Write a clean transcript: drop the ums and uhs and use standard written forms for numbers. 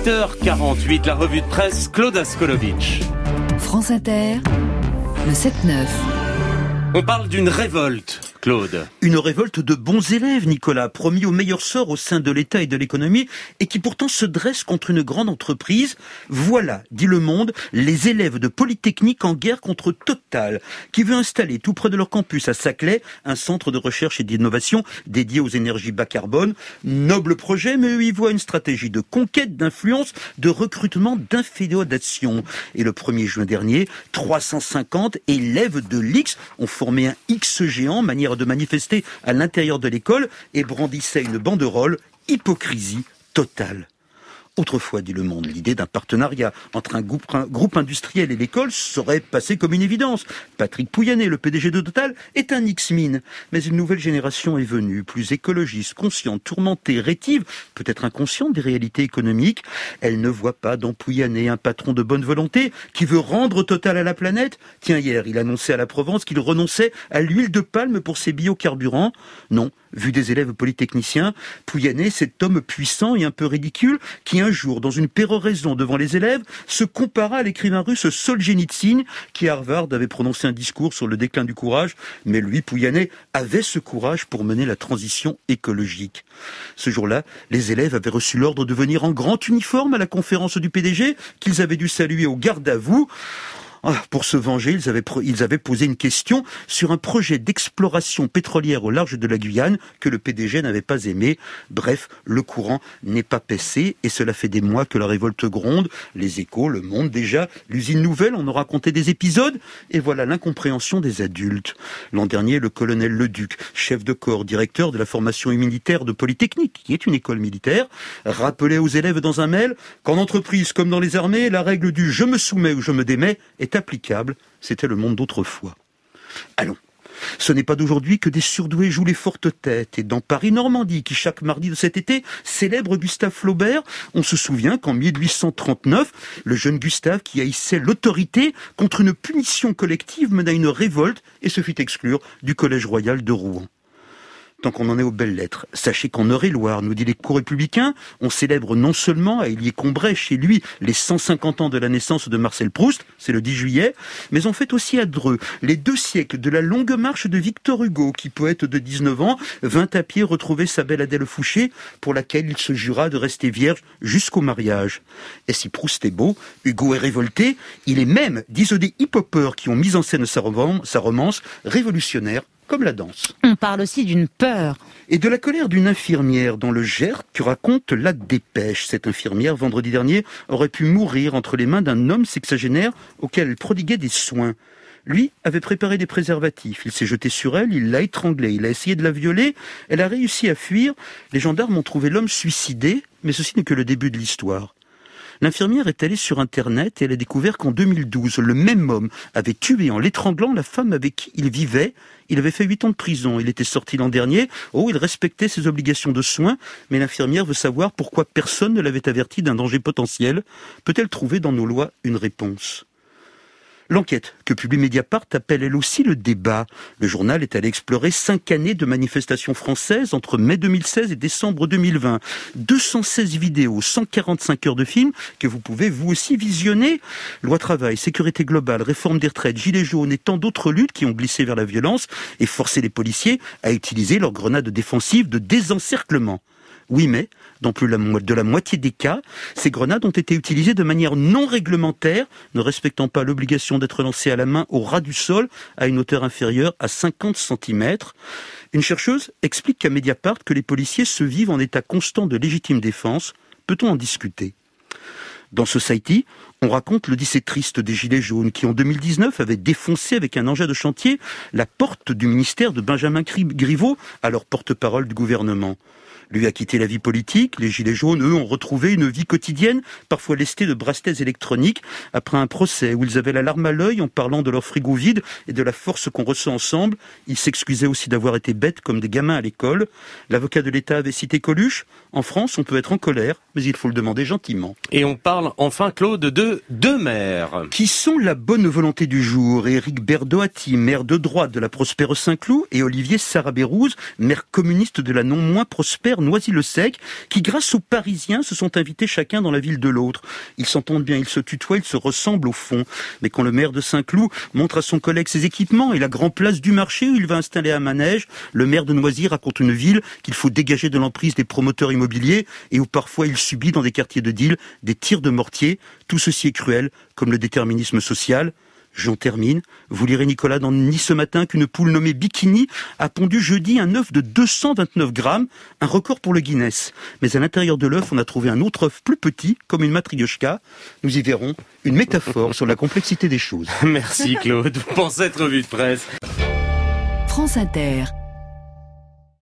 8h48, la revue de presse, Claude Askolovitch. France Inter, le 7-9. On parle d'une révolte, Claude. Une révolte de bons élèves, Nicolas, promis au meilleur sort au sein de l'État et de l'économie, et qui pourtant se dresse contre une grande entreprise. Voilà, dit Le Monde, les élèves de Polytechnique en guerre contre Total, qui veut installer tout près de leur campus à Saclay un centre de recherche et d'innovation dédié aux énergies bas carbone. Noble projet, mais eux y voient une stratégie de conquête, d'influence, de recrutement, d'inféodation. Et le 1er juin dernier, 350 élèves de l'X ont formé un X géant, manière de manifester à l'intérieur de l'école, et brandissaient une banderole « Hypocrisie totale ». Autrefois, dit Le Monde, l'idée d'un partenariat entre un groupe industriel et l'école serait passée comme une évidence. Patrick Pouyanné, le PDG de Total, est un X-Mine. Mais une nouvelle génération est venue, plus écologiste, consciente, tourmentée, rétive, peut-être inconsciente des réalités économiques. Elle ne voit pas dans Pouyanné un patron de bonne volonté qui veut rendre Total à la planète. Tiens, hier, il annonçait à la Provence qu'il renonçait à l'huile de palme pour ses biocarburants. Non, vu des élèves polytechniciens, Pouyanné, cet homme puissant et un peu ridicule, qui un jour, dans une péroraison devant les élèves, se compara à l'écrivain russe Solzhenitsyn, qui à Harvard avait prononcé un discours sur le déclin du courage, mais lui, Pouyanné, avait ce courage pour mener la transition écologique. Ce jour-là, les élèves avaient reçu l'ordre de venir en grand uniforme à la conférence du PDG, qu'ils avaient dû saluer au garde à vous. Pour se venger, ils avaient posé une question sur un projet d'exploration pétrolière au large de la Guyane que le PDG n'avait pas aimé. Bref, le courant n'est pas passé et cela fait des mois que la révolte gronde. Les Échos, Le Monde déjà, l'usine Nouvelle en a raconté des épisodes et voilà l'incompréhension des adultes. L'an dernier, le colonel Leduc, chef de corps, directeur de la formation militaire de Polytechnique, qui est une école militaire, rappelait aux élèves dans un mail qu'en entreprise comme dans les armées, la règle du « je me soumets ou je me démets » est applicable, c'était le monde d'autrefois. Allons, ce n'est pas d'aujourd'hui que des surdoués jouent les fortes têtes, et dans Paris-Normandie, qui chaque mardi de cet été célèbre Gustave Flaubert, on se souvient qu'en 1839, le jeune Gustave qui haïssait l'autorité contre une punition collective mena une révolte et se fit exclure du Collège royal de Rouen. Tant qu'on en est aux belles lettres, sachez qu'en Eure-et-Loire, nous dit l'Écho républicain, on célèbre non seulement à Hélier-Combray, chez lui, les 150 ans de la naissance de Marcel Proust, c'est le 10 juillet, mais on fête aussi à Dreux les 2 siècles de la longue marche de Victor Hugo, qui, poète de 19 ans, vint à pied retrouver sa belle Adèle Fouché, pour laquelle il se jura de rester vierge jusqu'au mariage. Et si Proust est beau, Hugo est révolté, il est même, disent des hip-hoppers qui ont mis en scène sa romance, révolutionnaire, comme la danse. On parle aussi d'une peur. Et de la colère d'une infirmière dans le Gers que raconte la Dépêche. Cette infirmière, vendredi dernier, aurait pu mourir entre les mains d'un homme sexagénaire auquel elle prodiguait des soins. Lui avait préparé des préservatifs. Il s'est jeté sur elle, il l'a étranglée, il a essayé de la violer. Elle a réussi à fuir. Les gendarmes ont trouvé l'homme suicidé, mais ceci n'est que le début de l'histoire. L'infirmière est allée sur Internet et elle a découvert qu'en 2012, le même homme avait tué en l'étranglant la femme avec qui il vivait. Il avait fait 8 ans de prison. Il était sorti l'an dernier. Il respectait ses obligations de soins, mais l'infirmière veut savoir pourquoi personne ne l'avait averti d'un danger potentiel. Peut-elle trouver dans nos lois une réponse ? L'enquête que publie Mediapart appelle elle aussi le débat. Le journal est allé explorer 5 années de manifestations françaises entre mai 2016 et décembre 2020. 216 vidéos, 145 heures de films que vous pouvez vous aussi visionner. Loi travail, sécurité globale, réforme des retraites, gilets jaunes et tant d'autres luttes qui ont glissé vers la violence et forcé les policiers à utiliser leurs grenades défensives de désencerclement. Oui, mais, dans plus de la moitié des cas, ces grenades ont été utilisées de manière non réglementaire, ne respectant pas l'obligation d'être lancées à la main au ras du sol, à une hauteur inférieure à 50 cm. Une chercheuse explique qu'à Mediapart que les policiers se vivent en état constant de légitime défense. Peut-on en discuter ? Dans Society, on raconte l'odyssée triste des Gilets jaunes qui, en 2019, avaient défoncé avec un engin de chantier la porte du ministère de Benjamin Griveaux, alors porte-parole du gouvernement. Lui a quitté la vie politique, les Gilets jaunes, eux, ont retrouvé une vie quotidienne, parfois lestée de bracelets électroniques, après un procès où ils avaient la larme à l'œil en parlant de leur frigo vide et de la force qu'on ressent ensemble. Ils s'excusaient aussi d'avoir été bêtes comme des gamins à l'école. L'avocat de l'État avait cité Coluche. En France, on peut être en colère, mais il faut le demander gentiment. Et on parle enfin, Claude, de 2 maires. Qui sont la bonne volonté du jour ? Éric Berdoati, maire de droite de la prospère Saint-Cloud, et Olivier Sarabérouz, maire communiste de la non moins prospère maire Noisy-le-Sec, qui grâce aux Parisiens se sont invités chacun dans la ville de l'autre. Ils s'entendent bien, ils se tutoient, ils se ressemblent au fond. Mais quand le maire de Saint-Cloud montre à son collègue ses équipements et la grande place du marché où il va installer un manège, le maire de Noisy raconte une ville qu'il faut dégager de l'emprise des promoteurs immobiliers et où parfois il subit dans des quartiers de deal des tirs de mortier. Tout ceci est cruel, comme le déterminisme social. J'en termine. Vous lirez, Nicolas, dans Nice ce matin qu'une poule nommée Bikini a pondu jeudi un œuf de 229 grammes, un record pour le Guinness. Mais à l'intérieur de l'œuf, on a trouvé un autre œuf plus petit, comme une matrioshka. Nous y verrons une métaphore sur la complexité des choses. Merci Claude pour cette revue de presse. France Inter.